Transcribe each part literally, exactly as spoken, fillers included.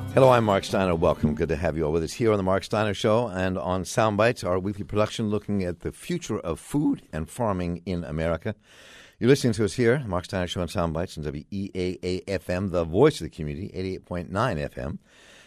Hello, I'm Mark Steiner. Welcome. Good to have you all with us here on The Mark Steiner Show and on Soundbites, our weekly production looking at the future of food and farming in America. You're listening to us here, Mark Steiner Show on Soundbites on W E A A F M, the voice of the community, eighty-eight point nine F M,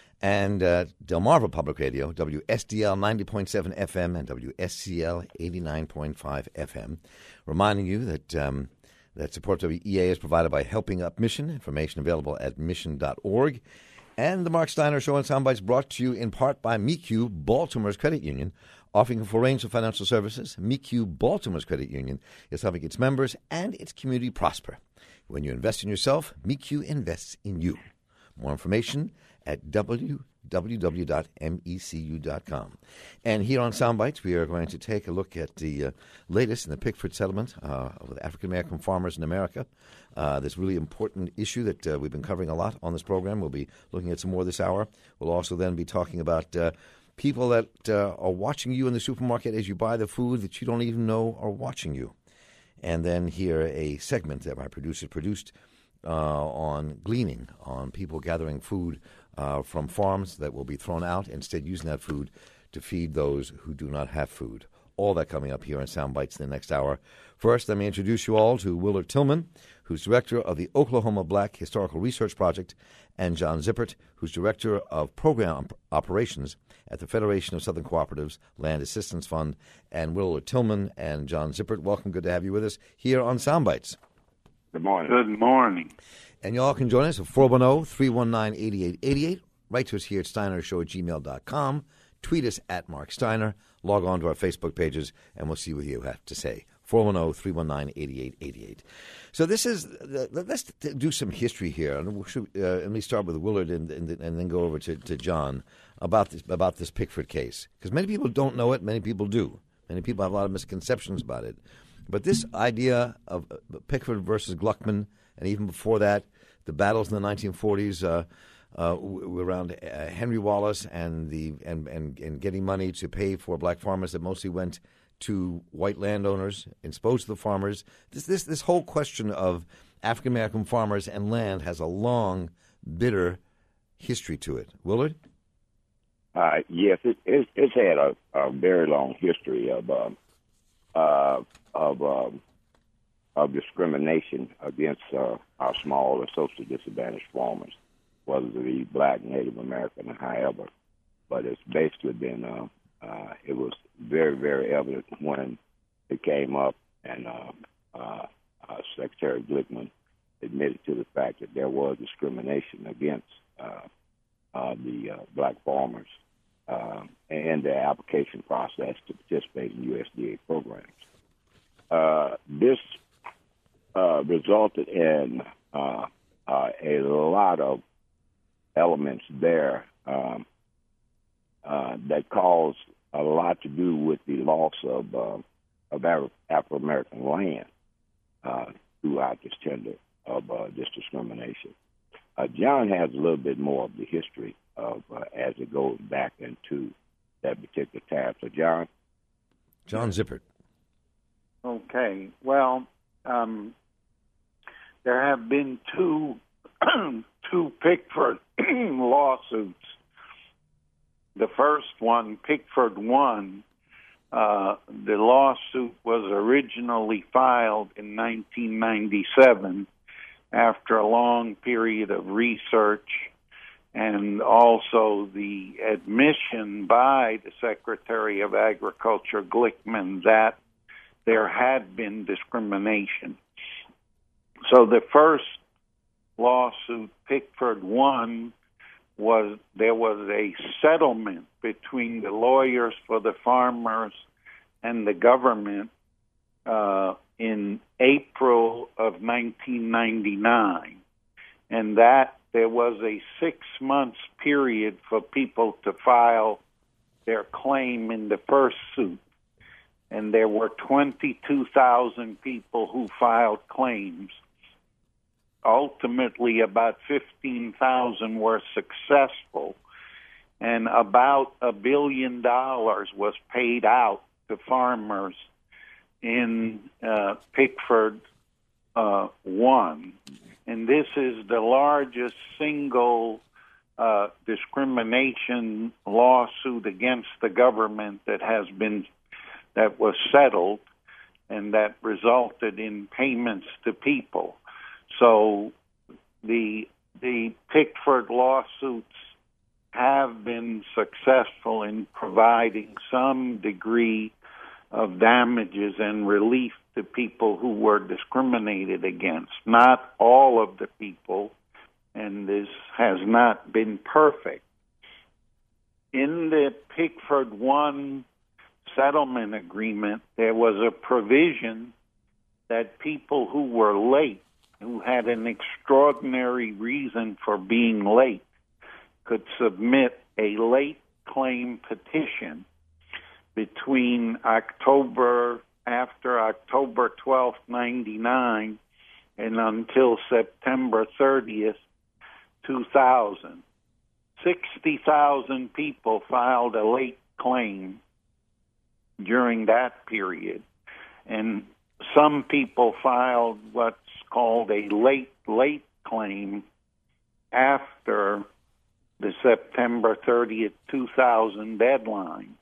and uh, Delmarva Public Radio, W S D L ninety point seven F M and W S C L eighty-nine point five F M. Reminding you that um, that support W E A is provided by Helping Up Mission, information available at mission dot org. And the Mark Steiner Show on Soundbites brought to you in part by M E C U, Baltimore's credit union, offering a full range of financial services. M E C U, Baltimore's credit union, is helping its members and its community prosper. When you invest in yourself, M E C U invests in you. More information at w w w dot m e c u dot com. And here on Soundbites, we are going to take a look at the uh, latest in the Pickford settlement uh, with African-American farmers in America. Uh, this really important issue that uh, we've been covering a lot on this program. We'll be looking at some more this hour. We'll also then be talking about uh, people that uh, are watching you in the supermarket as you buy the food that you don't even know are watching you. And then hear a segment that my producer produced uh, on gleaning, on people gathering food uh, from farms that will be thrown out, instead using that food to feed those who do not have food. All that coming up here on Soundbites in the next hour. First, let me introduce you all to Willard Tillman, who's director of the Oklahoma Black Historical Research Project, and John Zippert, who's director of program operations at the Federation of Southern Cooperatives Land Assistance Fund. And Willard Tillman and John Zippert, welcome. Good to have you with us here on Soundbites. Good morning. Good morning. And you all can join us at four one zero, three one nine, eight eight eight eight. Write to us here at steinershow at gmail dot com. Tweet us at Mark Steiner. Log on to our Facebook pages, and we'll see what you have to say. four one zero, three one nine, eight eight eight eight. So this is, uh, let's do some history here. And we'll should, uh, let me start with Willard and, and, and then go over to, to John about this, about this Pickford case. Because many people don't know it, many people do. Many people have a lot of misconceptions about it. But this idea of Pickford versus Gluckman, and even before that, the battles in the nineteen forties uh, uh, around uh, Henry Wallace and the and, and, and getting money to pay for black farmers that mostly went to white landowners, exposed to the farmers. This this this whole question of African American farmers and land has a long, bitter history to it. Willard? Uh, yes, it, it, it's had a, a very long history of uh, uh, of um, of discrimination against uh, our small and socially disadvantaged farmers, whether they be black, Native American, or however. But it's basically been uh, uh, it was very, very evident when it came up, and uh, uh, uh, Secretary Glickman admitted to the fact that there was discrimination against uh, uh, the uh, black farmers uh, and the application process to participate in U S D A programs. Uh, this uh, resulted in uh, uh, a lot of elements there um, uh, that caused a lot to do with the loss of uh, of Afro-American land uh, throughout this tender of uh, this discrimination. Uh, John has a little bit more of the history of uh, as it goes back into that particular time. So, John? John Zippert. Okay. Well, um, there have been two two Pickford lawsuits. The first one, Pickford won. Uh, the lawsuit was originally filed in nineteen ninety-seven after a long period of research and also the admission by the Secretary of Agriculture, Glickman, that there had been discrimination. So the first lawsuit, Pickford won, was there was a settlement between the lawyers for the farmers and the government uh, in April of nineteen ninety-nine, and that there was a six months period for people to file their claim in the first suit, and there were twenty-two thousand people who filed claims. Ultimately, about fifteen thousand were successful, and about a billion dollars was paid out to farmers in uh, Pickford uh, one. And this is the largest single uh, discrimination lawsuit against the government that has been that was settled and that resulted in payments to people. So the the Pickford lawsuits have been successful in providing some degree of damages and relief to people who were discriminated against. Not all of the people, and this has not been perfect. In the Pickford one settlement agreement, there was a provision that people who were late, who had an extraordinary reason for being late, could submit a late claim petition between October, after October twelfth, ninety-nine, and until September thirtieth, two thousand. sixty thousand people filed a late claim during that period, and some people filed what's called a late, late claim after the September thirtieth, two thousand deadline.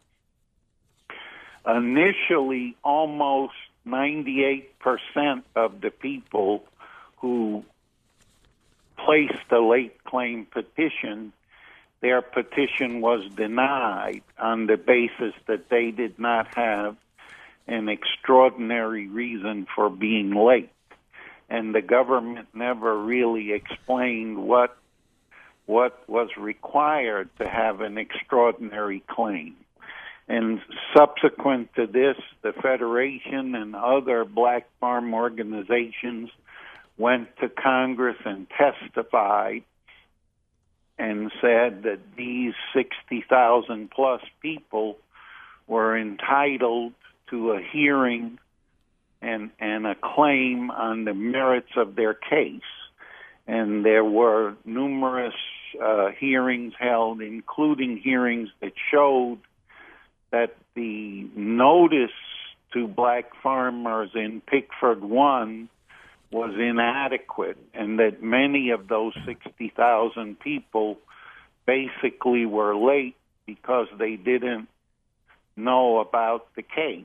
Initially, almost ninety-eight percent of the people who placed a late claim petition, their petition was denied on the basis that they did not have an extraordinary reason for being late. And the government never really explained what what was required to have an extraordinary claim. And subsequent to this, the Federation and other black farm organizations went to Congress and testified and said that these sixty thousand plus people were entitled to a hearing and, and a claim on the merits of their case. And there were numerous uh, hearings held, including hearings that showed that the notice to black farmers in Pickford one was inadequate, and that many of those sixty thousand people basically were late because they didn't know about the case.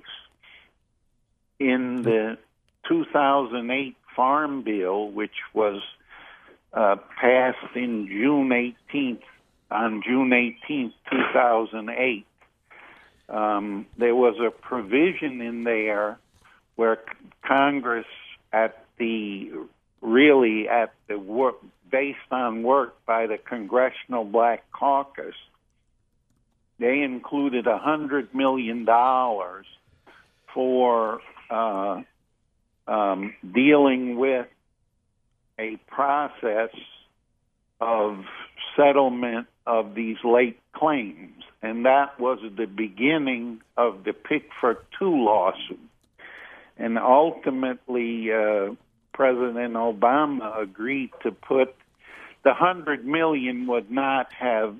In the two thousand eight Farm Bill, which was uh, passed in June eighteenth, on June eighteenth, two thousand eight, um, there was a provision in there where Congress, at the really at the work based on work by the Congressional Black Caucus, they included a hundred million dollars for uh, um, dealing with a process of settlement of these late claims, and that was the beginning of the Pickford two lawsuit. And ultimately, uh, President Obama agreed to put the hundred million would not have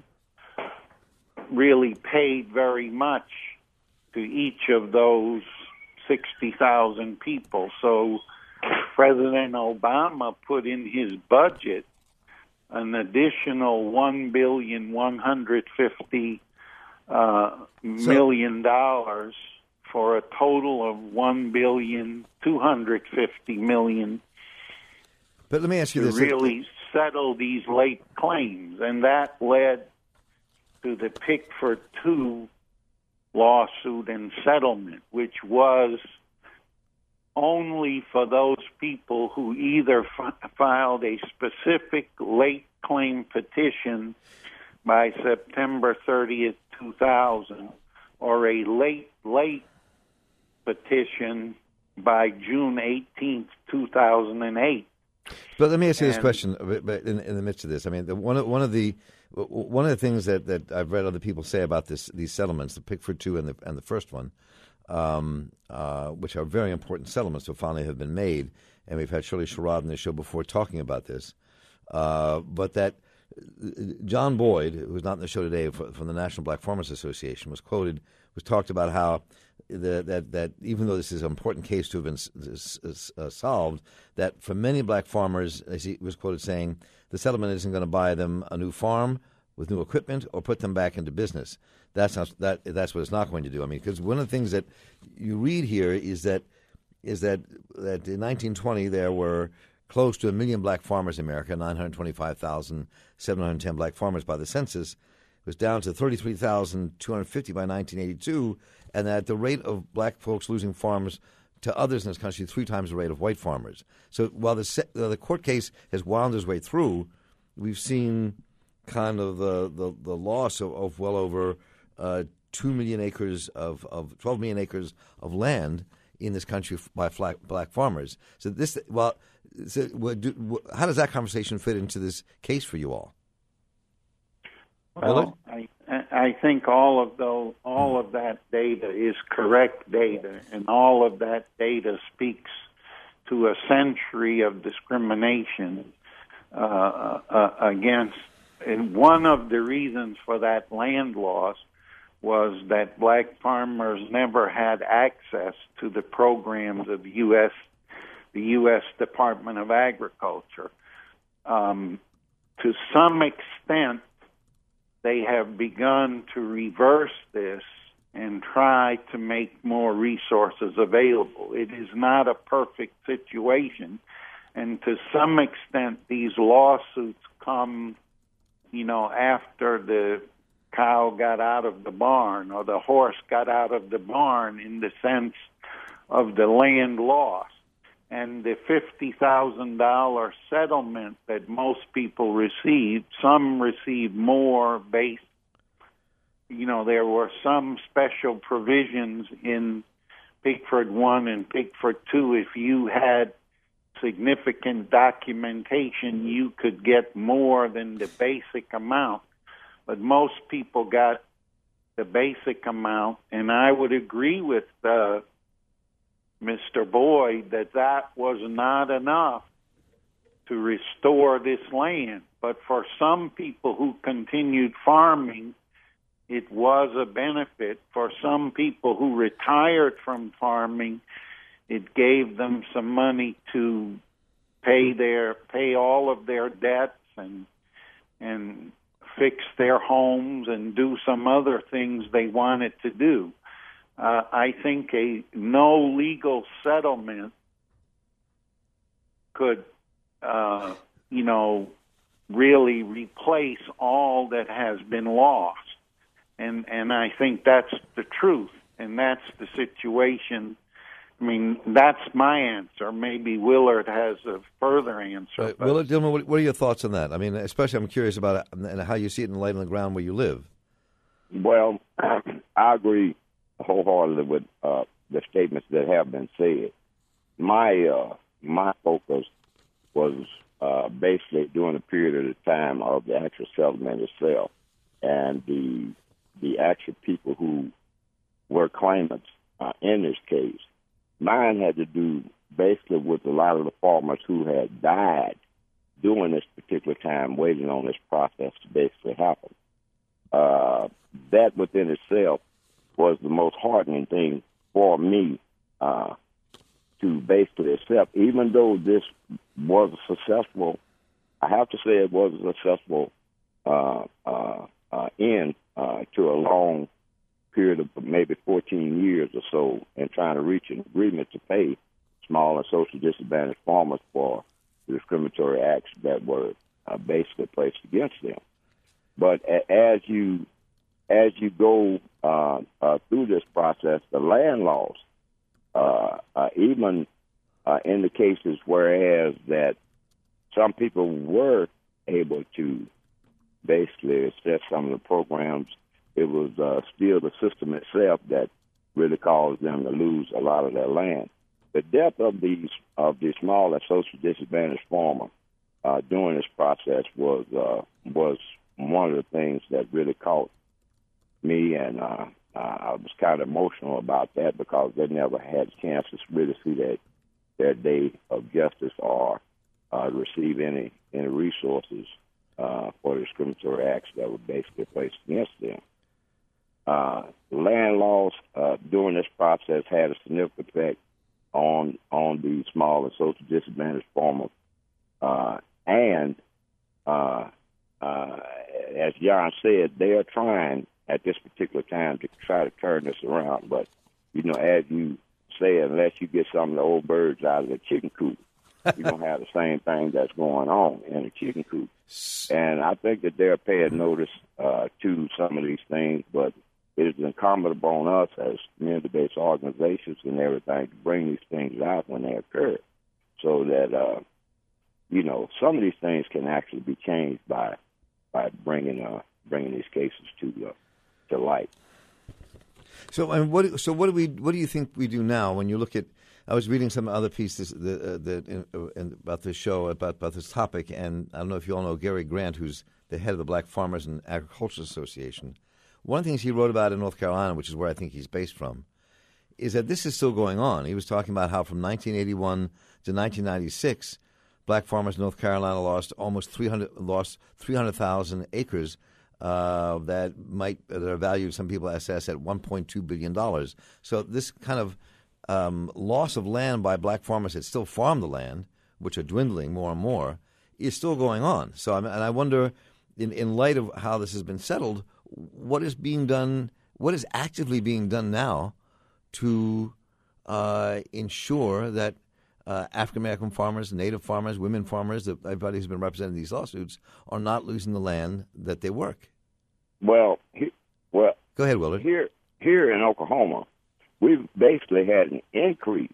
really paid very much to each of those sixty thousand people. So President Obama put in his budget an additional one billion one hundred fifty uh, million dollars for a total of one billion two hundred fifty million. But let me ask you to this: really settle these late claims, and that led to the Pickford two lawsuit and settlement, which was only for those people who either f- filed a specific late claim petition by September thirtieth, two thousand, or a late, late petition by June eighteenth, two thousand eight. But let me ask you this And, question in, in the midst of this. I mean, the, one of one of the one of the things that, that I've read other people say about this these settlements, the Pickford two and the and the first one, um, uh, which are very important settlements that finally have been made, and we've had Shirley Sherrod on the show before talking about this. Uh, but that John Boyd, who's not in the show today from the National Black Farmers Association, was quoted was talked about how the, that that even though this is an important case to have been uh, solved, that for many black farmers, as he was quoted saying, the settlement isn't going to buy them a new farm, with new equipment or put them back into business. That's not, that that's what it's not going to do. I mean, because one of the things that you read here is that is that that in nineteen twenty there were close to a million black farmers in America, nine hundred twenty-five thousand seven hundred ten black farmers by the census. It was down to thirty-three thousand two hundred fifty by nineteen eighty-two, and that the rate of black folks losing farms to others in this country is three times the rate of white farmers. So while the uh, the court case has wound its way through, we've seen kind of the the, the loss of, of well over uh, two million acres of, of twelve million acres of land in this country by black, black farmers. So this, well, so what do, how does that conversation fit into this case for you all? Well, I I think all of those, all of that data is correct data, and all of that data speaks to a century of discrimination uh, uh, against. And one of the reasons for that land loss was that black farmers never had access to the programs of U S the U S Department of Agriculture. Um, to some extent, they have begun to reverse this and try to make more resources available. It is not a perfect situation, and to some extent, these lawsuits come, you know, after the cow got out of the barn or the horse got out of the barn, in the sense of the land loss. And the fifty thousand dollars settlement that most people received, some received more based, you know, there were some special provisions in Pigford one and Pigford two. If you had significant documentation, you could get more than the basic amount. But most people got the basic amount, and I would agree with uh, Mister Boyd that that was not enough to restore this land. But for some people who continued farming, it was a benefit. For some people who retired from farming, it gave them some money to pay their pay all of their debts and and fix their homes and do some other things they wanted to do. Uh, I think a no legal settlement could, uh, you know, really replace all that has been lost. And and I think that's the truth, and that's the situation. I mean, that's my answer. Maybe Willard has a further answer. Uh, Willard Dillman, what, what are your thoughts on that? I mean, especially I'm curious about it and how you see it in light on the ground where you live. Well, I agree wholeheartedly with uh, the statements that have been said. My uh, my focus was uh, basically during the period of the time of the actual settlement itself, and the the actual people who were claimants uh, in this case. Mine had to do basically with a lot of the farmers who had died during this particular time, waiting on this process to basically happen. Uh, that within itself was the most heartening thing for me uh, to basically accept, even though this was a successful, I have to say it was a successful uh, uh, uh, end uh, to a long period of maybe fourteen years or so in trying to reach an agreement to pay small and socially disadvantaged farmers for the discriminatory acts that were uh, basically placed against them. But a- as you as you go uh, uh, through this process, the land laws, uh, uh, even uh, in the cases whereas that some people were able to basically assess some of the programs, it was uh, still the system itself that really caused them to lose a lot of their land. The death of these of the small and socially disadvantaged farmer uh, during this process was uh, was one of the things that really caught me, and uh, I was kind of emotional about that because they never had a chance to really see that their day of justice or uh, receive any any resources uh, for the discriminatory acts that were basically placed against them. Uh, land laws uh, during this process had a significant effect on on the small and socially disadvantaged farmers, uh, and uh, uh, as John said, they are trying at this particular time to try to turn this around. But, you know, as you say, unless you get some of the old birds out of the chicken coop, you're going to have the same thing that's going on in the chicken coop. And I think that they're paying notice uh, to some of these things, but it is incumbent upon us as community-based organizations and everything to bring these things out when they occur so that, uh, you know, some of these things can actually be changed by by bringing uh, bringing these cases to uh, to light. So, and what? So, what do we? What do you think we do now? When you look at, I was reading some other pieces that, uh, that in, uh, in, about this show about about this topic, and I don't know if you all know Gary Grant, who's the head of the Black Farmers and Agriculture Association. One of the things he wrote about in North Carolina, which is where I think he's based from, is that this is still going on. He was talking about how from nineteen eighty-one to nineteen ninety-six, black farmers in North Carolina lost almost three hundred lost three hundred thousand acres uh, that might that are valued, some people assess, at one point two billion dollars. So this kind of um, loss of land by black farmers that still farm the land, which are dwindling more and more, is still going on. So, and I wonder, in, in light of how this has been settled, what is being done, what is actively being done now to uh, ensure that uh, African-American farmers, Native farmers, women farmers, that everybody who's been represented in these lawsuits, are not losing the land that they work? Well, he, well, go ahead, Willard. Here, here in Oklahoma, we've basically had an increase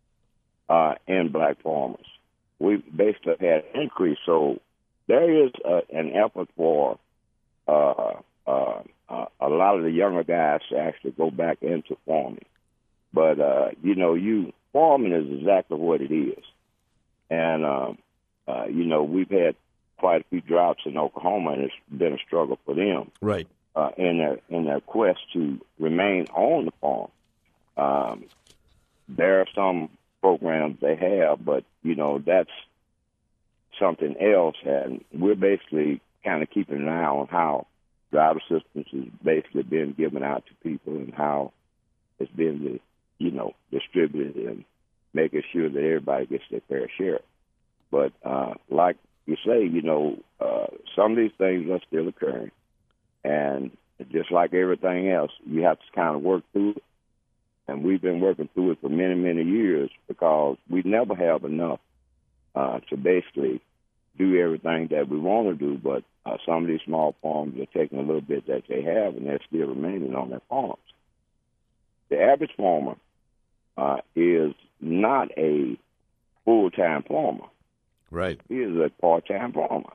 uh, in black farmers. We've basically had an increase. So there is uh, an effort for uh, uh, uh, a lot of the younger guys to actually go back into farming. But, uh, you know, you farming is exactly what it is. And, um, uh, you know, we've had quite a few droughts in Oklahoma, and it's been a struggle for them. Right. Uh, in their in their quest to remain on the farm. Um, there are some programs they have, but, you know, that's something else. And we're basically kind of keeping an eye on how drought assistance is basically being given out to people and how it's being, you know, distributed and making sure that everybody gets their fair share. But uh, like you say, you know, uh, some of these things are still occurring. And just like everything else, you have to kind of work through it. And we've been working through it for many, many years because we never have enough uh, to basically do everything that we want to do. But uh, some of these small farms are taking a little bit that they have, and they're still remaining on their farms. The average farmer uh, is not a full-time farmer. Right. He is a part-time farmer.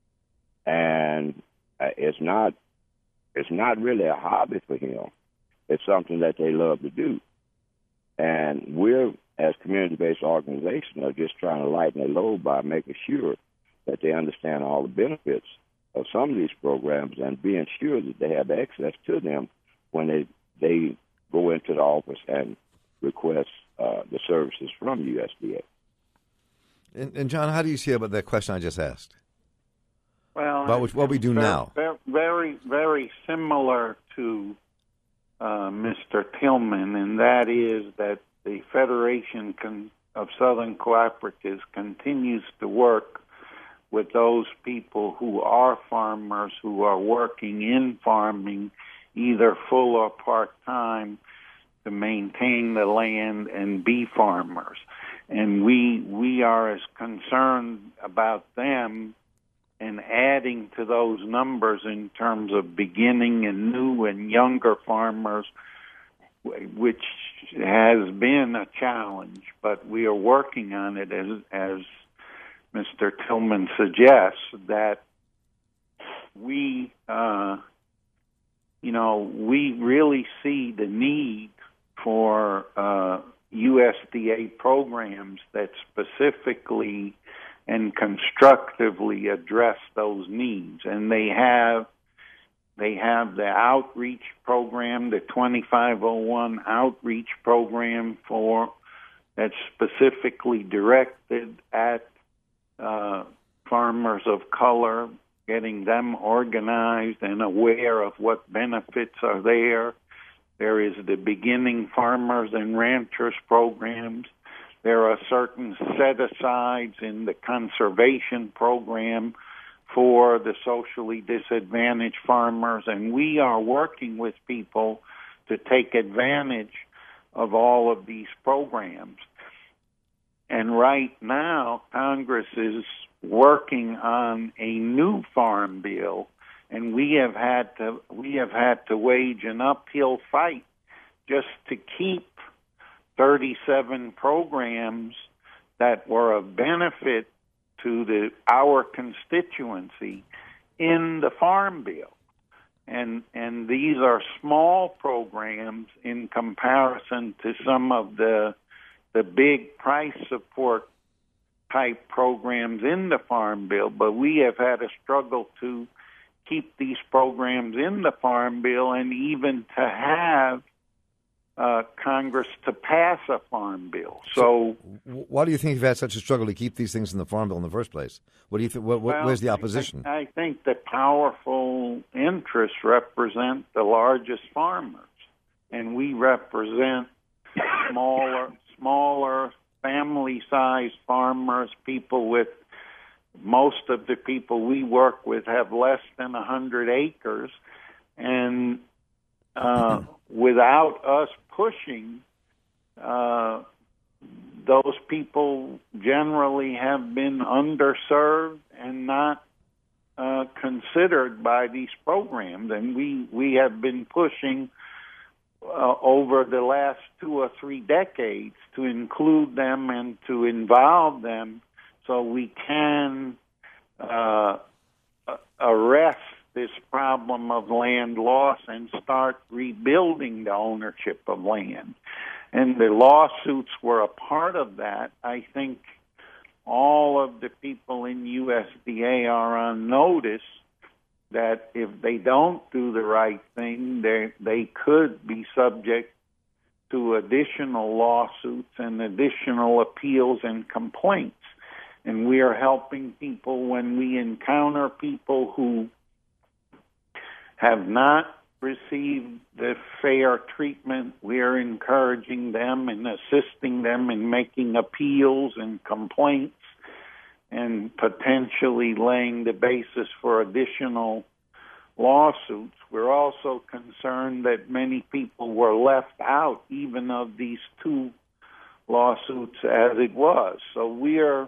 And uh, it's not it's not really a hobby for him. It's something that they love to do. And we're, as community-based organizations, are just trying to lighten their load by making sure that they understand all the benefits of some of these programs and being sure that they have access to them when they they go into the office and request uh, the services from U S D A. And, and, John, how do you see about that question I just asked? Well, about which, what we do very, now? Very, very similar to uh, Mister Tillman, and that is that the Federation con- of Southern Cooperatives continues to work with those people who are farmers, who are working in farming, either full or part-time, to maintain the land and be farmers. And we we are as concerned about them and adding to those numbers in terms of beginning and new and younger farmers, which has been a challenge, but we are working on it as as Mister Tillman suggests, that we, uh, you know, we really see the need for uh, U S D A programs that specifically and constructively address those needs. And they have they have the outreach program, the twenty-five oh one outreach program for that's specifically directed at uh, farmers of color, getting them organized and aware of what benefits are there. There is the Beginning Farmers and Ranchers programs. There are certain set-asides in the conservation program for the socially disadvantaged farmers, and we are working with people to take advantage of all of these programs. And right now, Congress is working on a new farm bill, and we have had to we have had to wage an uphill fight just to keep thirty-seven programs that were of benefit to the our constituency in the farm bill. And and these are small programs in comparison to some of the the big price support type programs in the farm bill, but we have had a struggle to keep these programs in the farm bill and even to have uh, Congress to pass a farm bill. So, so, why do you think you've had such a struggle to keep these things in the farm bill in the first place? What do you think? What, well, where's the opposition? I think, I think the powerful interests represent the largest farmers, and we represent smaller, smaller family-sized farmers. People with most of the people we work with have less than a hundred acres, and uh, without us pushing, uh, those people generally have been underserved and not uh, considered by these programs. And we, we have been pushing uh, over the last two or three decades to include them and to involve them so we can uh, arrest this problem of land loss and start rebuilding the ownership of land. And the lawsuits were a part of that. I think all of the people in U S D A are on notice that if they don't do the right thing, they they could be subject to additional lawsuits and additional appeals and complaints. And we are helping people when we encounter people who have not received the fair treatment. We are encouraging them and assisting them in making appeals and complaints and potentially laying the basis for additional lawsuits. We're also concerned that many people were left out even of these two lawsuits as it was. So we are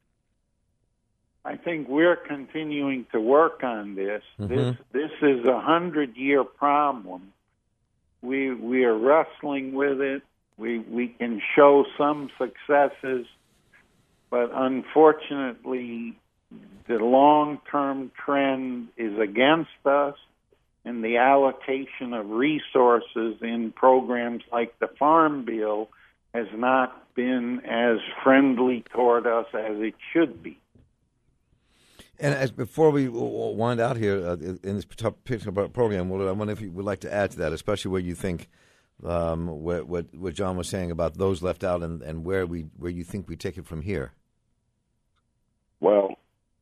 I think we're continuing to work on this. Mm-hmm. This this is a hundred-year problem. We we are wrestling with it. We we can show some successes, but unfortunately, the long-term trend is against us, and the allocation of resources in programs like the Farm Bill has not been as friendly toward us as it should be. And as before we wind out here uh, in this particular program, well, I wonder if you would like to add to that, especially where you think um, what, what what John was saying about those left out, and, and where we where you think we take it from here. Well,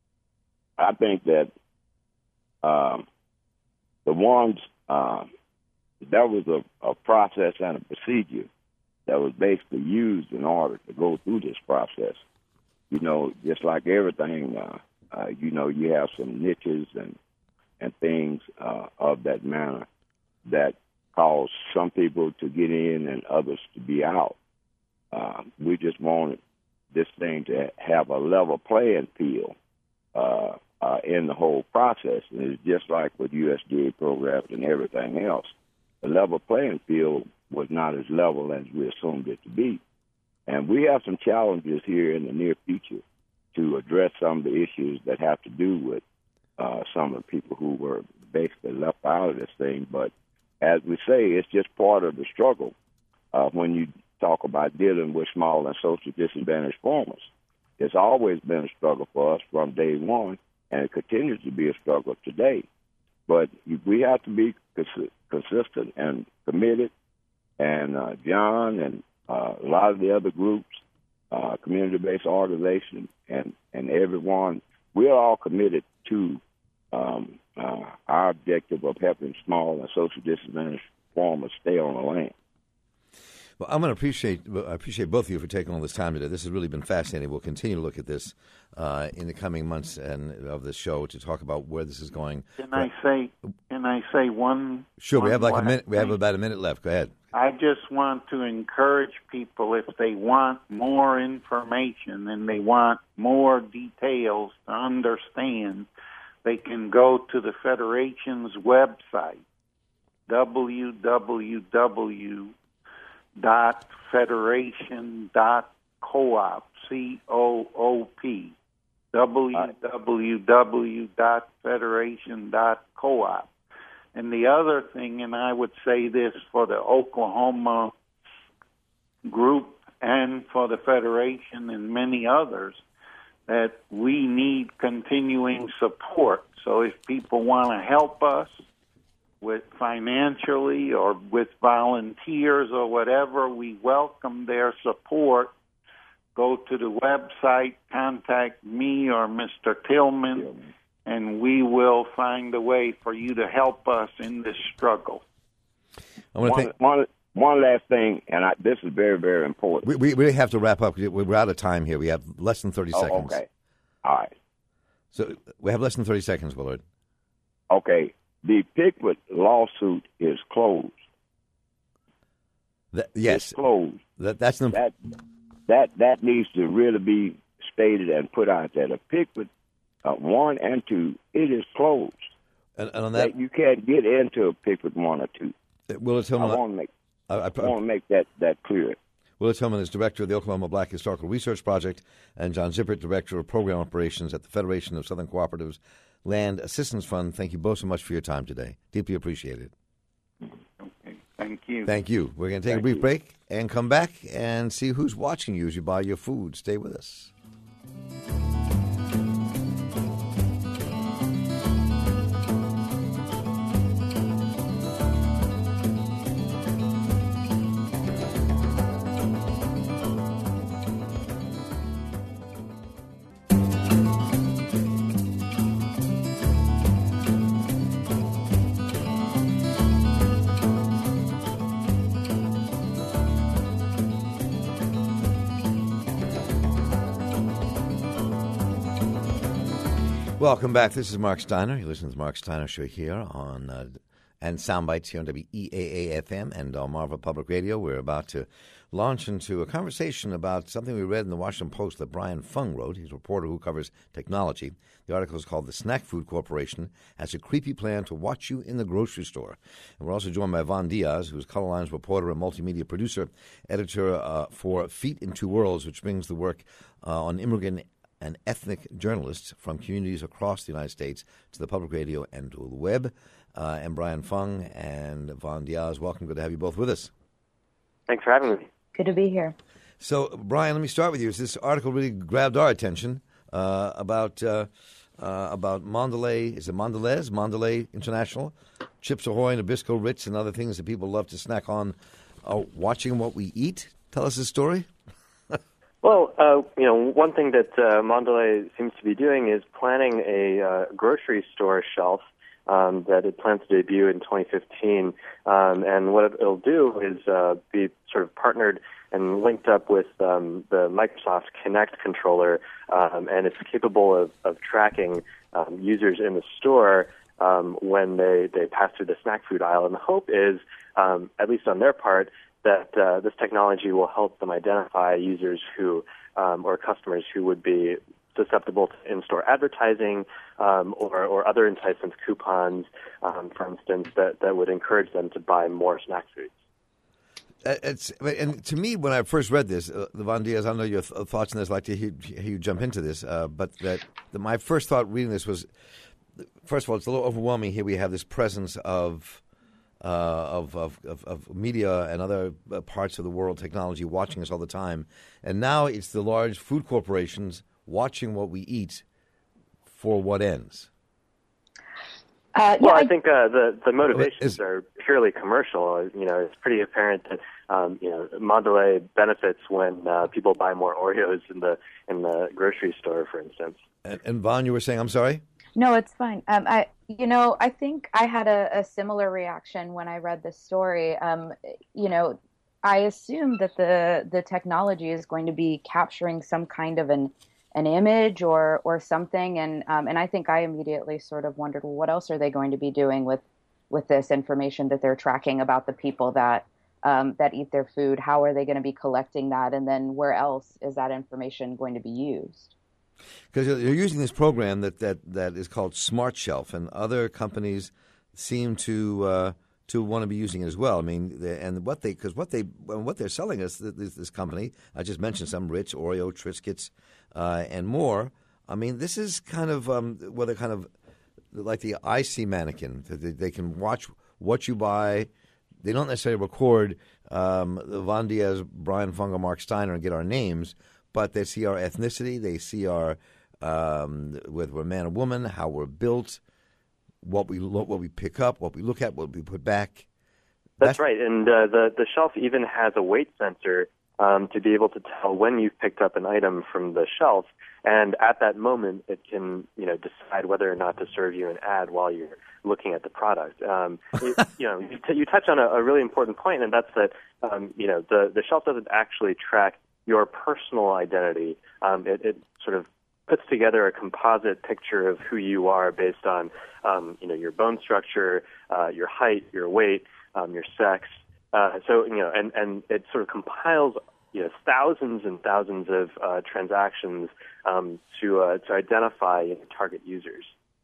I think that um, the ones uh, that was a, a process and a procedure that was basically used in order to go through this process. You know, just like everything. Uh, Uh, you know, you have some niches and and things uh, of that manner that cause some people to get in and others to be out. Uh, we just wanted this thing to have a level playing field uh, uh, in the whole process. And it's just like with U S D A programs and everything else. The level playing field was not as level as we assumed it to be. And we have some challenges here in the near future to address some of the issues that have to do with uh, some of the people who were basically left out of this thing. But as we say, it's just part of the struggle uh, when you talk about dealing with small and social disadvantaged farmers. It's always been a struggle for us from day one, and it continues to be a struggle today. But we have to be cons- consistent and committed, and uh, John and uh, a lot of the other groups, Uh, community-based organization, and, and everyone, we're all committed to um, uh, our objective of helping small and social disadvantaged farmers stay on the land. Well, I'm going to appreciate I appreciate both of you for taking all this time today. This has really been fascinating. We'll continue to look at this uh, in the coming months and of the show to talk about where this is going. Can I say? Can I say one? Sure. one we have like a last minute. We have thing? about a minute left. Go ahead. I just want to encourage people, if they want more information and they want more details to understand, they can go to the Federation's website, w w w dot federation dot coop, C O O P, w w w dot federation dot coop. And the other thing, and I would say this for the Oklahoma group and for the Federation and many others, that we need continuing support. So if people want to help us with financially or with volunteers or whatever, we welcome their support. Go to the website, contact me or Mister Tillman, Tillman. and we will find a way for you to help us in this struggle. I want to one, thank- one, one last thing, and I, this is very, very important. we, we really have to wrap up. We're out of time here. We have less than thirty oh, seconds. Okay. All right. So we have less than thirty seconds, Willard. Okay. The Pickford lawsuit is closed. That, yes. It's closed. That, that's the, That that that needs to really be stated and put out there. The Pickford uh, one and two, it is closed. and, and on that, That you can't get into a Pickford one or two. Willard I Tillman, want to make I, I, I want to make that that clear. Willard Tillman is director of the Oklahoma Black Historical Research Project, and John Zippert, director of program operations at the Federation of Southern Cooperatives Land Assistance Fund. Thank you both so much for your time today. Deeply appreciated. Okay, thank you. Thank you. We're going to take Thank a brief you. break and come back and see who's watching you as you buy your food. Stay with us. Welcome back. This is Mark Steiner. You're listening to the Mark Steiner Show here on uh, and Soundbites here on W E A A F M and Delmarva Public Radio. We're about to launch into a conversation about something we read in the Washington Post that Brian Fung wrote. He's a reporter who covers technology. The article is called "The Snack Food Corporation Has a Creepy Plan to Watch You in the Grocery Store." And we're also joined by Von Diaz, who's Color Line's reporter and multimedia producer, editor uh, for Feet in Two Worlds, which brings the work uh, on immigrant and ethnic journalists from communities across the United States to the public radio and to the web. Uh, and Brian Fung and Von Diaz, welcome. Good to have you both with us. Thanks for having me. Good to be here. So, Brian, let me start with you. This article really grabbed our attention uh, about uh, uh, about Mondelez. Is it Mondelez? Mondelez International, Chips Ahoy, Nabisco Ritz, and other things that people love to snack on. Uh, watching what we eat. Tell us the story. Well, uh, you know, one thing that uh, Mondelez seems to be doing is planning a uh, grocery store shelf um, that it plans to debut in twenty fifteen. Um, and what it'll do is uh, be sort of partnered and linked up with um, the Microsoft Kinect controller, um, and it's capable of, of tracking um, users in the store um, when they, they pass through the snack food aisle. And the hope is, um, at least on their part, that uh, this technology will help them identify users who um, or customers who would be susceptible to in-store advertising um, or, or other enticement coupons, um, for instance, that, that would encourage them to buy more snack foods. It's, and to me, when I first read this, uh, Von Diaz, I don't know your th- thoughts on this. I'd like to hear, hear you jump into this. Uh, but that the, my first thought reading this was, first of all, it's a little overwhelming. Here we have this presence of Uh, of, of, of, of media and other uh, parts of the world, technology, watching us all the time. And now it's the large food corporations watching what we eat for what ends? Uh, well, yeah, I, I think uh, the, the motivations Is, are purely commercial. You know, it's pretty apparent that, um, you know, Mondelez benefits when uh, people buy more Oreos in the in the grocery store, for instance. And, and Von, you were saying, I'm sorry? No, it's fine. Um, I, you know, I think I had a, a similar reaction when I read this story. Um, you know, I assume that the the technology is going to be capturing some kind of an an image or or something, and um, and I think I immediately sort of wondered, well, what else are they going to be doing with with this information that they're tracking about the people that um, that eat their food? How are they going to be collecting that, and then where else is that information going to be used? Because you're using this program that, that, that is called Smart Shelf, and other companies seem to uh, to want to be using it as well. I mean, they, and what they because what they what they're selling us this, this company, I just mentioned some Ritz, Oreo, Triscuits, uh, and more. I mean, this is kind of um, well, they're kind of like the I C mannequin. They, they can watch what you buy. They don't necessarily record um, Von Diaz, Brian Fung, or Mark Steiner and get our names, but they see our ethnicity. They see our um, whether we're man or woman, how we're built, what we look, what we pick up, what we look at, what we put back. That's, That's right, and uh, the the shelf even has a weight sensor um, to be able to tell when you've picked up an item from the shelf, and at that moment, it can you know decide whether or not to serve you an ad while you're looking at the product. Um, you, you know, you, t- you touch on a, a really important point, and that's that um, you know the the shelf doesn't actually track your personal identity. Um, it, it sort of puts together a composite picture of who you are based on, um, you know, your bone structure, uh, your height, your weight, um, your sex. Uh, so, you know, and, and it sort of compiles, you know, thousands and thousands of uh, transactions um, to uh, to identify you know, target users.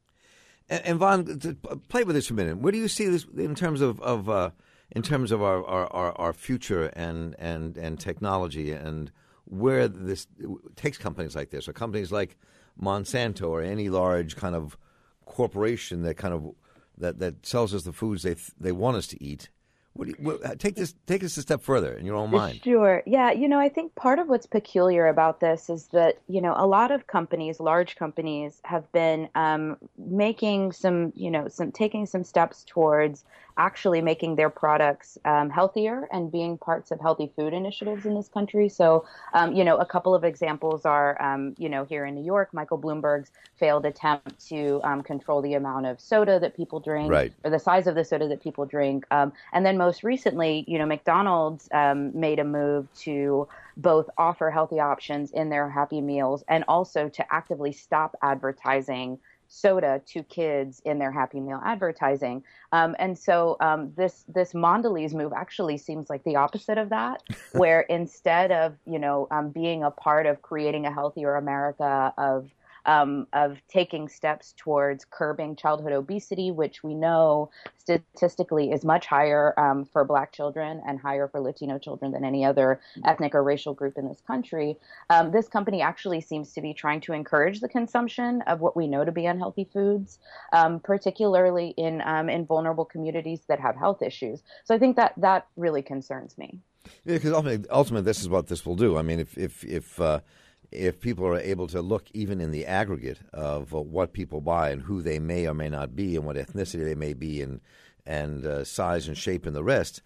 And, and Von, to play with this for a minute. Where do you see this in terms of, of uh, in terms of our, our, our, our future and, and, and technology, and where this takes companies like this, or companies like Monsanto, or any large kind of corporation that kind of that, that sells us the foods they they want us to eat? What do you, what, take this take us a step further in your own mind. Sure. Yeah. You know, I think part of what's peculiar about this is that, you know, a lot of companies, large companies, have been um, making some, you know, some taking some steps towards actually making their products um, healthier and being parts of healthy food initiatives in this country. So, um, you know, a couple of examples are, um, you know, here in New York, Michael Bloomberg's failed attempt to um, control the amount of soda that people drink, right, or the size of the soda that people drink. Um, and then most recently, you know, McDonald's um, made a move to both offer healthy options in their Happy Meals and also to actively stop advertising soda to kids in their Happy Meal advertising. Um, and so um, this this Mondelez move actually seems like the opposite of that, where instead of, you know, um, being a part of creating a healthier America, of Um, of taking steps towards curbing childhood obesity, which we know statistically is much higher um, for Black children and higher for Latino children than any other ethnic or racial group in this country. Um, this company actually seems to be trying to encourage the consumption of what we know to be unhealthy foods, um, particularly in um, in vulnerable communities that have health issues. So I think that that really concerns me. Yeah, because ultimately, ultimately, this is what this will do. I mean, if if if uh, if people are able to look even in the aggregate of uh, what people buy and who they may or may not be and what ethnicity they may be and and uh, size and shape and the rest,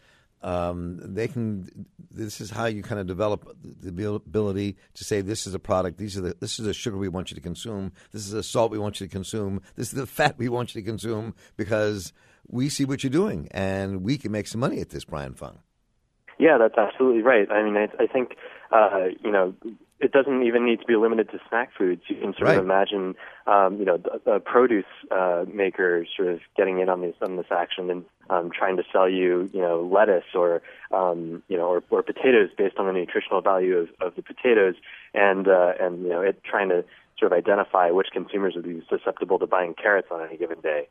um, they can. This is how you kind of develop the ability to say, this is a product. These are the. This is the sugar we want you to consume. This is the salt we want you to consume. This is the fat we want you to consume, because we see what you're doing and we can make some money at this, Brian Fung. Yeah, that's absolutely right. I mean, I, I think uh, you know. It doesn't even need to be limited to snack foods. You can sort right. of imagine, um, you know, a, a produce uh, maker sort of getting in on this on this action and um, trying to sell you, you know, lettuce or, um, you know, or, or potatoes based on the nutritional value of, of the potatoes, and uh, and you know, it trying to sort of identify which consumers would be susceptible to buying carrots on any given day.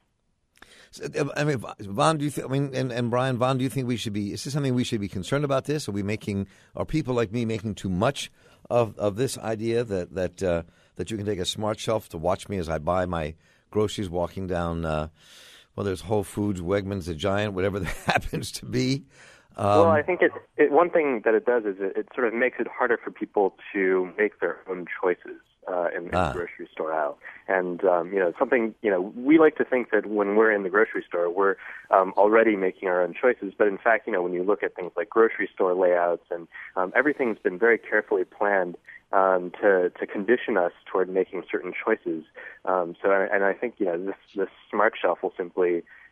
So, I mean, Von, do you think? I mean, and, and Brian, Von, do you think we should be? Is this something we should be concerned about? This? Are we making? Are people like me making too much of of this idea that that uh, that you can take a smart shelf to watch me as I buy my groceries, walking down uh, whether it's Whole Foods, Wegmans, the Giant, whatever that happens to be? Um, well, I think it, it. One thing that it does is it, it sort of makes it harder for people to make their own choices uh, in, in ah. the grocery store aisle. And, um, you know, something, you know, we like to think that when we're in the grocery store, we're um, already making our own choices. But in fact, you know, when you look at things like grocery store layouts and um, everything's been very carefully planned um, to, to condition us toward making certain choices. Um, so, and I think, you know, this, this smart shelf will simply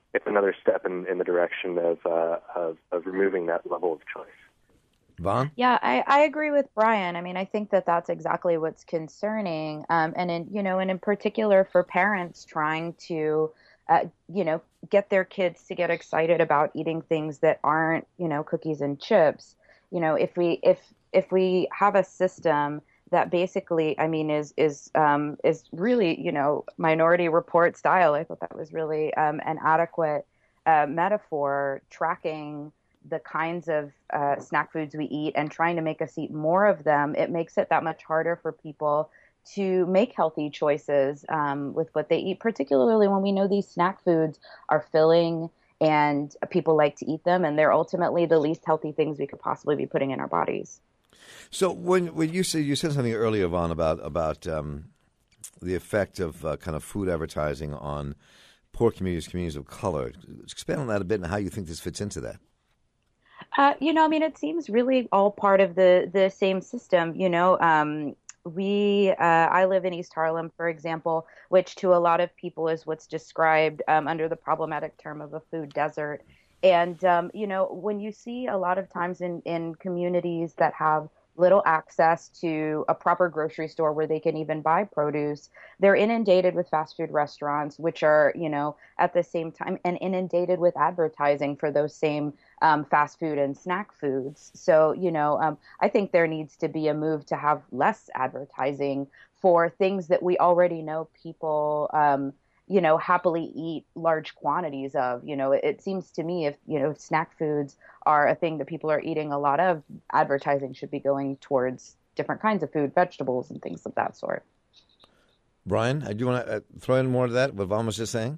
it's another step in, in the direction of, uh, of of removing that level of choice. Vaughn? Yeah, I, I agree with Brian. I mean, I think that that's exactly what's concerning. Um, and in, you know, and in particular for parents trying to, uh, you know, get their kids to get excited about eating things that aren't, you know, cookies and chips. You know, if we, if, if we have a system that basically, I mean, is, is, um, is really, you know, Minority Report style. I thought that was really, um, an adequate, uh, metaphor, tracking the kinds of uh, snack foods we eat and trying to make us eat more of them. It makes it that much harder for people to make healthy choices um, with what they eat, particularly when we know these snack foods are filling and people like to eat them, and they're ultimately the least healthy things we could possibly be putting in our bodies. So when when you said you said something earlier, Vaughn, about about um, the effect of uh, kind of food advertising on poor communities, communities of color. Expand on that a bit and how you think this fits into that. Uh, you know, I mean, it seems really all part of the the same system. You know, um, we uh, I live in East Harlem, for example, which to a lot of people is what's described um, under the problematic term of a food desert. And um, you know, when you see a lot of times in in communities that have little access to a proper grocery store where they can even buy produce, they're inundated with fast food restaurants, which are, you know, at the same time, and inundated with advertising for those same um, fast food and snack foods. So, you know, um, I think there needs to be a move to have less advertising for things that we already know people, um, you know, happily eat large quantities of. You know, it, it seems to me if, you know, snack foods are a thing that people are eating a lot of, advertising should be going towards different kinds of food, vegetables and things of that sort. Brian, do you want to uh, throw in more to that, what Vaughn was just saying?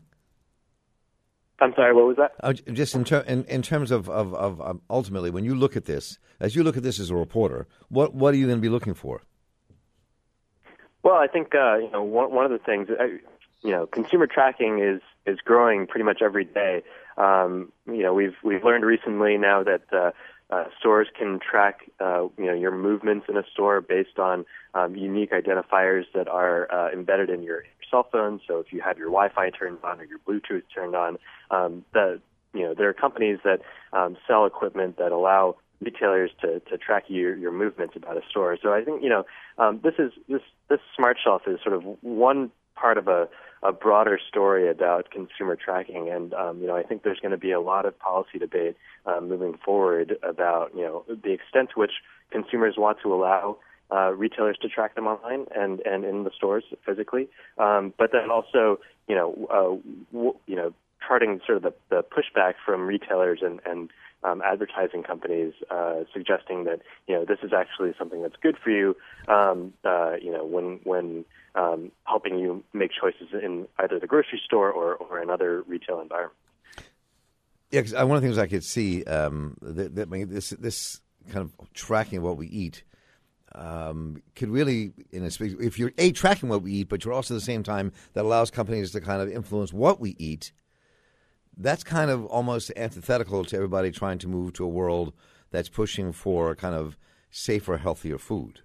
I'm sorry, what was that? Uh, just in, ter- in, in terms of, of, of um, ultimately, when you look at this, as you look at this as a reporter, what, what are you going to be looking for? Well, I think, uh, you know, one, one of the things, I, you know, consumer tracking is, is growing pretty much every day. Um, you know, we've we've learned recently now that uh, uh, stores can track, uh, you know, your movements in a store based on um, unique identifiers that are uh, embedded in your, your cell phone. So if you have your Wi-Fi turned on or your Bluetooth turned on, um, the you know there are companies that um, sell equipment that allow retailers to, to track your, your movements about a store. So I think you know um, this is this this smart shelf is sort of one part of a a broader story about consumer tracking. And, um, you know, I think there's going to be a lot of policy debate uh, moving forward about, you know, the extent to which consumers want to allow uh, retailers to track them online and, and in the stores physically. Um, but then also, you know, uh, w- you know, charting sort of the, the pushback from retailers and, and um, advertising companies uh, suggesting that, you know, this is actually something that's good for you, um, uh, you know, when, when, Um, helping you make choices in either the grocery store or, or another retail environment. Yeah, cause one of the things I could see um, that, that this this kind of tracking of what we eat um, could really, in a, if you're a tracking what we eat, but you're also at the same time that allows companies to kind of influence what we eat. That's kind of almost antithetical to everybody trying to move to a world that's pushing for kind of safer, healthier food.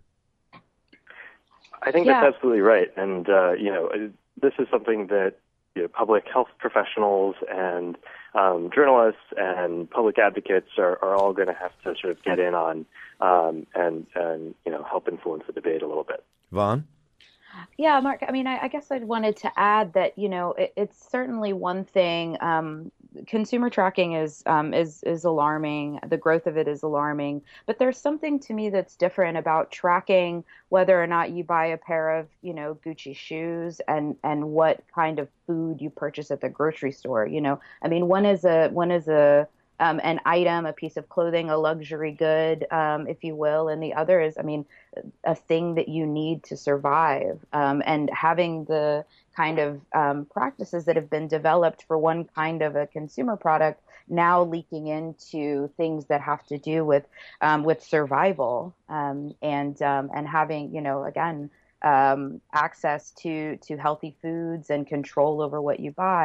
I think Yeah. that's absolutely right. And, uh, you know, this is something that you know, public health professionals and um, journalists and public advocates are, are all going to have to sort of get in on um, and, and, you know, help influence the debate a little bit. Vaughn? Yeah, Mark, I mean, I, I guess I wanted to add that, you know, it, it's certainly one thing. Um, consumer tracking is, um, is, is alarming. The growth of it is alarming. But there's something to me that's different about tracking whether or not you buy a pair of, you know, Gucci shoes and, and what kind of food you purchase at the grocery store. You know, I mean, one is a, one is a, Um, an item, a piece of clothing, a luxury good, um, if you will, and the other is, I mean, a thing that you need to survive. Um, and having the kind of um, practices that have been developed for one kind of a consumer product now leaking into things that have to do with um, with survival um, and um, and having, you know, again, um, access to to healthy foods and control over what you buy.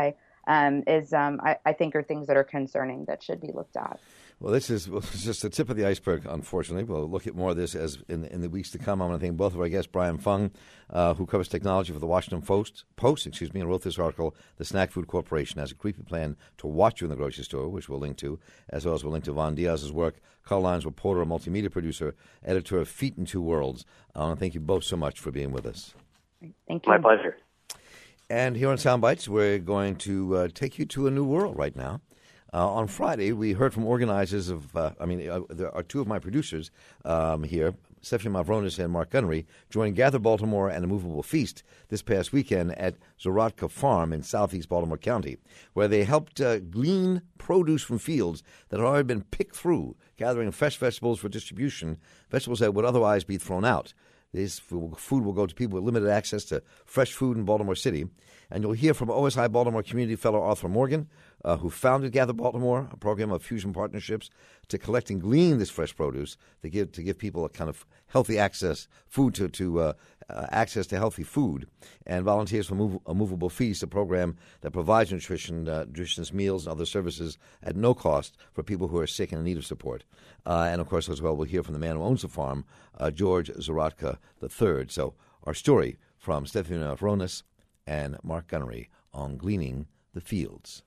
um, is um, I, I think are things that are concerning that should be looked at. Well, this is well, just the tip of the iceberg, unfortunately. We'll look at more of this as in, in the weeks to come. I want to thank both of our guests, Brian Fung, uh, who covers technology for the Washington Post, Post, excuse me, and wrote this article, The Snack Food Corporation has a creepy plan to watch you in the grocery store, which we'll link to, as well as we'll link to Von Diaz's work, Caroline's reporter, multimedia producer, editor of Feet in Two Worlds. I want to thank you both so much for being with us. Thank you. My pleasure. And here on Soundbites, we're going to uh, take you to a new world right now. Uh, on Friday, we heard from organizers of, uh, I mean, uh, there are two of my producers um, here, Stephanie Mavronis and Mark Gunnery, joined Gather Baltimore and a Movable Feast this past weekend at Zorotka Farm in southeast Baltimore County, where they helped uh, glean produce from fields that had already been picked through, gathering fresh vegetables for distribution, vegetables that would otherwise be thrown out. This food will go to people with limited access to fresh food in Baltimore City. And you'll hear from O S I Baltimore Community Fellow Arthur Morgan, uh, who founded Gather Baltimore, a program of fusion partnerships to collect and glean this fresh produce to give to give people a kind of healthy access, food to, to uh, uh, access to healthy food. And volunteers for Move, a Movable Feast, a program that provides nutrition, uh, nutritious meals and other services at no cost for people who are sick and in need of support. Uh, and, of course, as well, we'll hear from the man who owns the farm, uh, George Zorotka the third. So our story from Stephanie Mavronis and Mark Gunnery on gleaning the fields.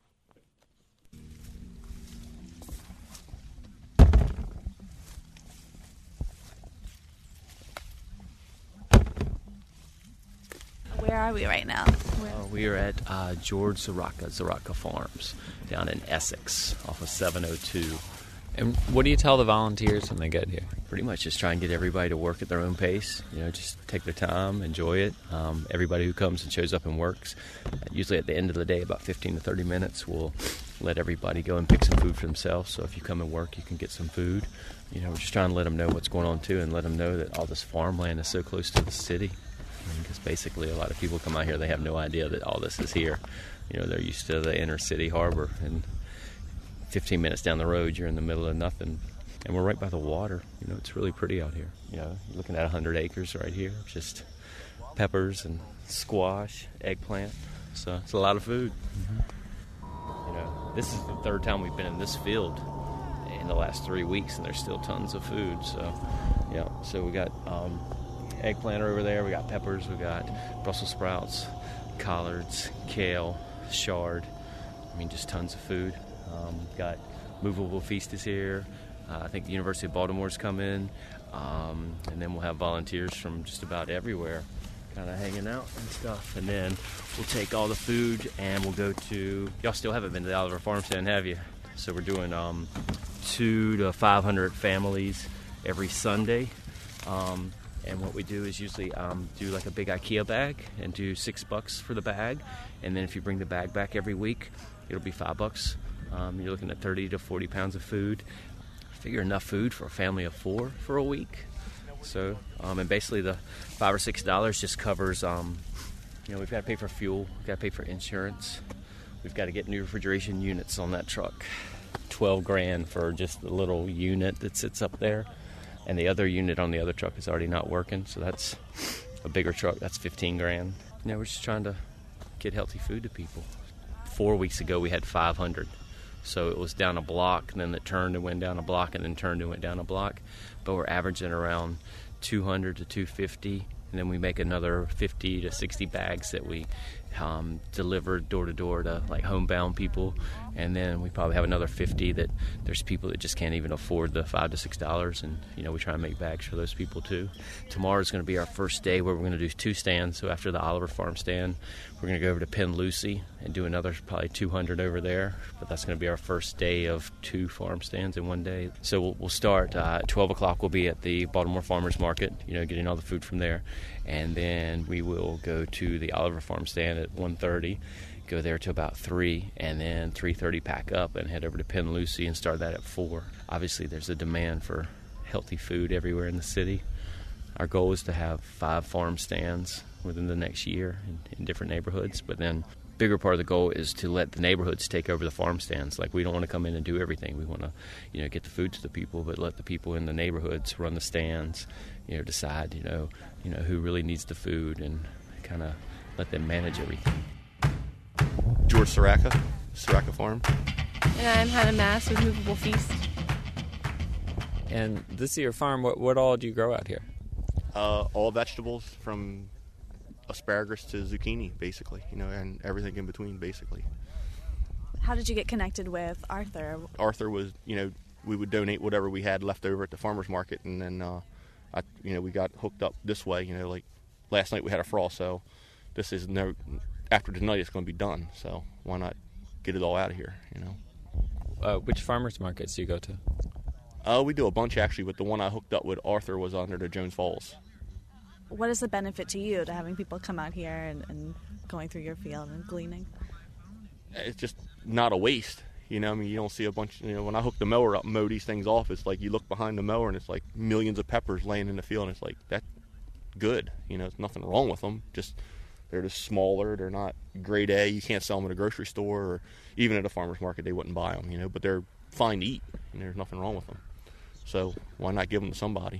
Where are we right now? Uh, we are at uh, George Zorotka, Zorotka Farms, down in Essex, off of seven oh two. And what do you tell the volunteers when they get here? Pretty much just try and get everybody to work at their own pace. You know, just take their time, enjoy it. Um, everybody who comes and shows up and works, usually at the end of the day, about fifteen to thirty minutes, we'll let everybody go and pick some food for themselves. So if you come and work, you can get some food. You know, we're just trying to let them know what's going on, too, and let them know that all this farmland is so close to the city. Because basically a lot of people come out here, they have no idea that all this is here. You know, they're used to the inner city harbor, and fifteen minutes down the road, you're in the middle of nothing. And we're right by the water. You know, it's really pretty out here. You know, you're looking at one hundred acres right here, just peppers and squash, eggplant. So it's a lot of food. Mm-hmm. You know, this is the third time we've been in this field in the last three weeks, and there's still tons of food. So, yeah, so we got um, eggplant over there, we got peppers, we got Brussels sprouts, collards, kale, chard. I mean, just tons of food. Um, got Movable Feast is here. Uh, I think the University of Baltimore's come in. Um, and then we'll have volunteers from just about everywhere kind of hanging out and stuff. And then we'll take all the food and we'll go to... Y'all still haven't been to the Oliver Farm Stand, have you? So we're doing um, two to five hundred families every Sunday. Um, and what we do is usually um, do like a big IKEA bag and do six bucks for the bag. And then if you bring the bag back every week, it'll be five bucks. Um, you're looking at thirty to forty pounds of food. I figure enough food for a family of four for a week. So, um, and basically the five or six dollars just covers, um, you know, we've got to pay for fuel, we've got to pay for insurance, we've got to get new refrigeration units on that truck. Twelve grand for just the little unit that sits up there, and the other unit on the other truck is already not working. So that's a bigger truck. That's fifteen grand. You know, we're just trying to get healthy food to people. Four weeks ago we had five hundred. So it was down a block, and then it turned and went down a block, and then turned and went down a block. But we're averaging around two hundred to two fifty, and then we make another fifty to sixty bags that we um, deliver door to door to like homebound people. And then we probably have another fifty that there's people that just can't even afford the five to six dollars, and you know we try and make bags for those people too. Tomorrow's going to be our first day where we're going to do two stands. So after the Oliver Farm stand, we're going to go over to Penn Lucy and do another probably two hundred over there. But that's going to be our first day of two farm stands in one day. So we'll, we'll start uh, at twelve o'clock. We'll be at the Baltimore Farmers Market, you know, getting all the food from there, and then we will go to the Oliver Farm stand at one thirty. Go there to about three, and then three thirty pack up and head over to Penn Lucy and start that at four. Obviously, there's a demand for healthy food everywhere in the city. Our goal is to have five farm stands within the next year in, in different neighborhoods, but then bigger part of the goal is to let the neighborhoods take over the farm stands. Like, we don't want to come in and do everything. We want to, you know, get the food to the people, but let the people in the neighborhoods run the stands, you know, decide, you know, you know who really needs the food, and kind of let them manage everything. George Siraka, Siraka Farm. And I'm Hannah Mass with Movable Feast. And this is your farm. What, what all do you grow out here? Uh, all vegetables from asparagus to zucchini, basically, you know, and everything in between, basically. How did you get connected with Arthur? Arthur was, you know, we would donate whatever we had left over at the farmer's market, and then, uh, I, you know, we got hooked up this way, you know, like last night we had a frost, so this is no, after tonight it's going to be done, so why not get it all out of here, you know. Uh, which farmers markets do you go to? Uh, we do a bunch, actually, but the one I hooked up with Arthur was under the Jones Falls. What is the benefit to you to having people come out here and, and going through your field and gleaning? It's just not a waste, you know. I mean, you don't see a bunch, you know, when I hook the mower up and mow these things off, it's like you look behind the mower and it's like millions of peppers laying in the field, and it's like, that's good, you know, there's nothing wrong with them, just they're just smaller, they're not grade A, you can't sell them at a grocery store, or even at a farmer's market they wouldn't buy them, you know, but they're fine to eat, and there's nothing wrong with them. So why not give them to somebody?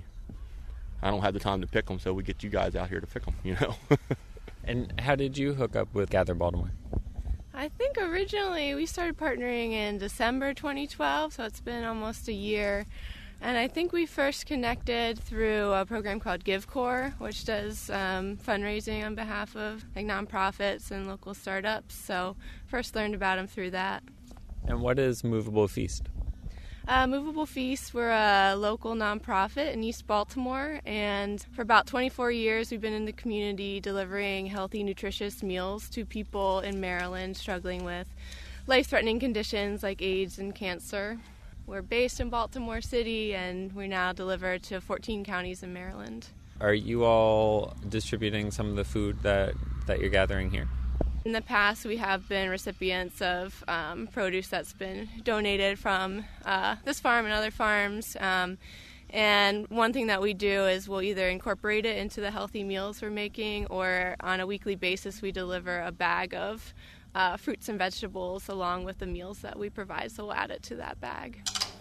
I don't have the time to pick them, so we get you guys out here to pick them, you know. And how did you hook up with Gather Baltimore? I think originally we started partnering in December twenty twelve, so it's been almost a year. And I think we first connected through a program called GiveCorps, which does um, fundraising on behalf of like nonprofits and local startups. So first learned about them through that. And what is Movable Feast? Uh, Movable Feast, we're a local nonprofit in East Baltimore, and for about twenty-four years we've been in the community delivering healthy, nutritious meals to people in Maryland struggling with life-threatening conditions like AIDS and cancer. We're based in Baltimore City, and we now deliver to fourteen counties in Maryland. Are you all distributing some of the food that, that you're gathering here? In the past, we have been recipients of um, produce that's been donated from uh, this farm and other farms. Um, and one thing that we do is we'll either incorporate it into the healthy meals we're making, or on a weekly basis we deliver a bag of uh, fruits and vegetables along with the meals that we provide, so we'll add it to that bag.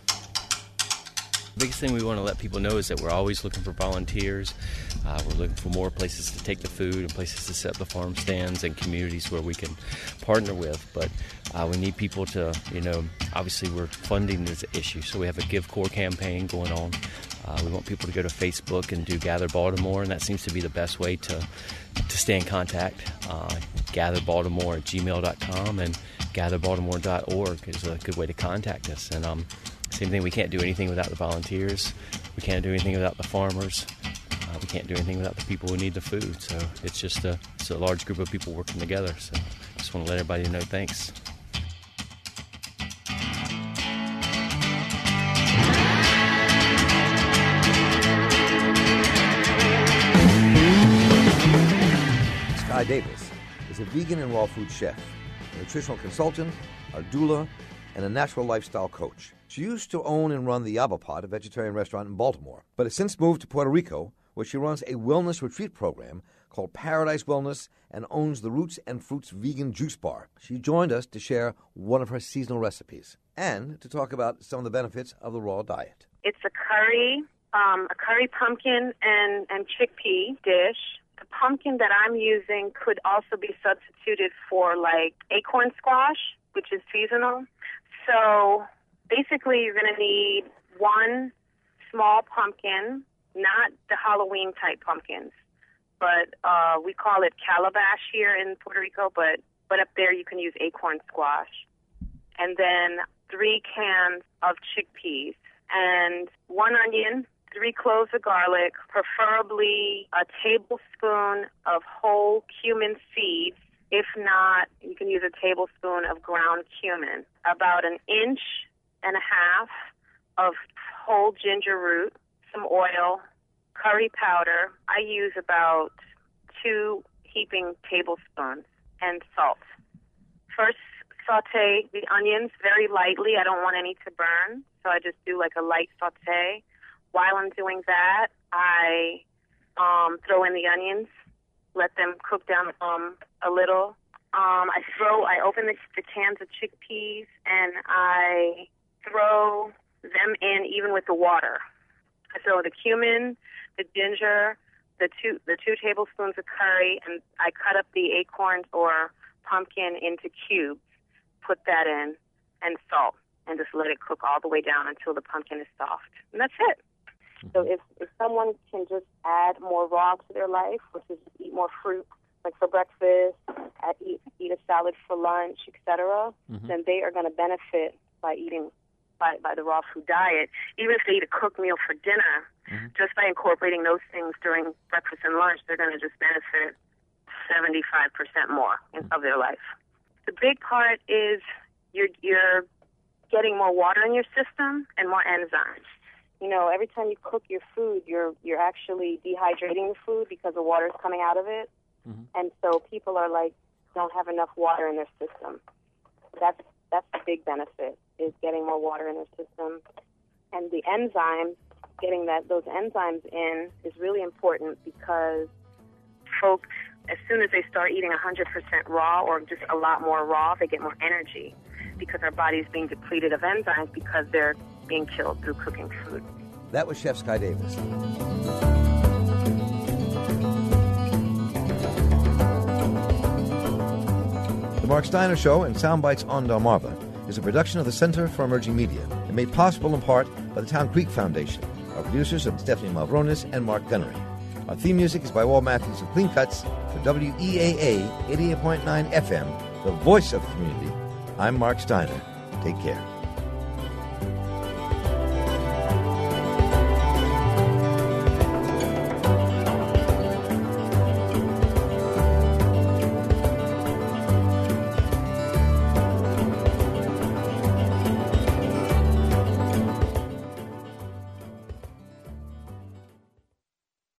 The biggest thing we want to let people know is that we're always looking for volunteers. Uh, we're looking for more places to take the food and places to set up the farm stands and communities where we can partner with. But uh, we need people to, you know, obviously we're funding this issue, so we have a GiveCorps campaign going on. Uh, we want people to go to Facebook and do Gather Baltimore, and that seems to be the best way to to stay in contact. Uh, gather baltimore at gmail dot com and gather baltimore dot org is a good way to contact us. And um, same thing, we can't do anything without the volunteers. We can't do anything without the farmers. Uh, we can't do anything without the people who need the food. So it's just a, it's a large group of people working together. So just want to let everybody know thanks. Sky Davis is a vegan and raw food chef, a nutritional consultant, a doula, and a natural lifestyle coach. She used to own and run the Yaba Pot, a vegetarian restaurant in Baltimore, but has since moved to Puerto Rico, where she runs a wellness retreat program called Paradise Wellness and owns the Roots and Fruits Vegan Juice Bar. She joined us to share one of her seasonal recipes and to talk about some of the benefits of the raw diet. It's a curry, um, a curry pumpkin and, and chickpea dish. The pumpkin that I'm using could also be substituted for like acorn squash, which is seasonal. So basically you're going to need one small pumpkin, not the Halloween type pumpkins, but uh, we call it calabash here in Puerto Rico, but, but up there you can use acorn squash. And then three cans of chickpeas and one onion, three cloves of garlic, preferably a tablespoon of whole cumin seeds. If not, you can use a tablespoon of ground cumin, about an inch and a half of whole ginger root, some oil, curry powder. I use about two heaping tablespoons, and salt. First, saute the onions very lightly. I don't want any to burn, so I just do like a light saute. While I'm doing that, I um, throw in the onions, let them cook down um, a little. Um, I throw, I open the, the cans of chickpeas, and I throw them in even with the water. So the cumin, the ginger, the two the two tablespoons of curry, and I cut up the acorns or pumpkin into cubes, put that in, and salt, and just let it cook all the way down until the pumpkin is soft. And that's it. So if, if someone can just add more raw to their life, which is eat more fruit, like for breakfast, add, eat, eat a salad for lunch, et cetera, mm-hmm. then they are going to benefit by eating by, by the raw food diet. Even if they eat a cooked meal for dinner, mm-hmm. just by incorporating those things during breakfast and lunch, they're going to just benefit seventy-five percent more in, mm-hmm. of their life. The big part is you're, you're getting more water in your system and more enzymes. You know, every time you cook your food, you're you're actually dehydrating the food because the water is coming out of it. Mm-hmm. And so people are like, don't have enough water in their system. That's that's the big benefit, is getting more water in their system. And the enzymes, getting that those enzymes in is really important because folks, as soon as they start eating one hundred percent raw or just a lot more raw, they get more energy because our body is being depleted of enzymes because they're being killed through cooking food. That was Chef Sky Davis. The Mark Steiner Show and Soundbites on Delmarva is a production of the Center for Emerging Media and made possible in part by the Town Creek Foundation. Our producers are Stephanie Malvronis and Mark Gunnery. Our theme music is by Walt Matthews of Clean Cuts for W E A A eighty-eight point nine F M, the voice of the community. I'm Mark Steiner. Take care.